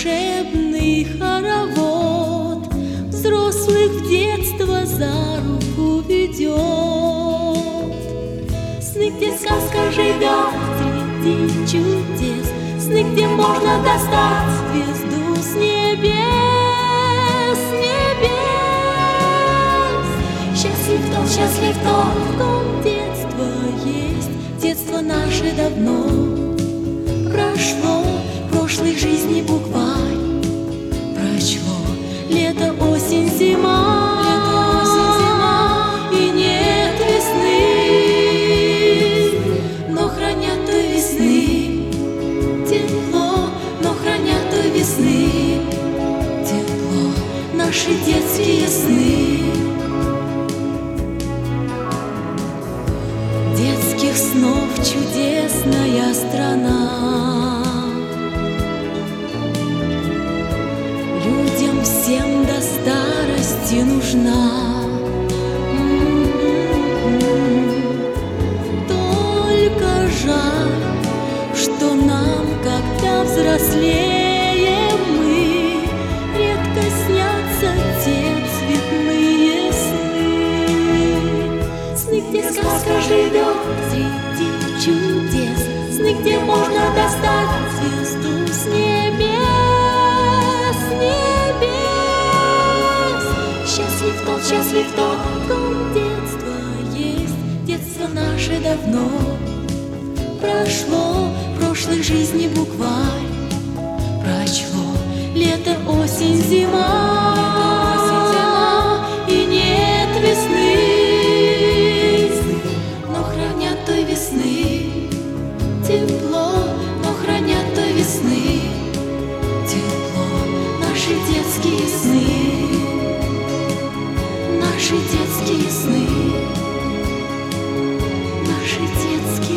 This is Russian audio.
волшебный хоровод взрослых в детство за руку ведет. Сны, где сказка живет среди чудес, сны, где можно достать звезду с небес, счастлив тот, в ком детство есть. Детство наше давно прошло, прошлой жизни букварь прочло. Лето, осень, зима, и нет весны, но хранят той весны тепло, но хранят той весны тепло наши детские сны. Детских снов чудесная страна, людям всем до старости нужна. Только жаль, что нам, когда взрослеем мы, редко снятся те цветные сны. Сны, где сказка живет среди чудес, сны, где можно достать звезду с небес, счастлив тот, в ком детство есть. Детство наше давно прошло, прошлой жизни букварь прочло. Лето, осень, зима, и нет весны, но хранят той весны тепло, но хранят той весны тепло наши детские сны, наши детские сны, наши детские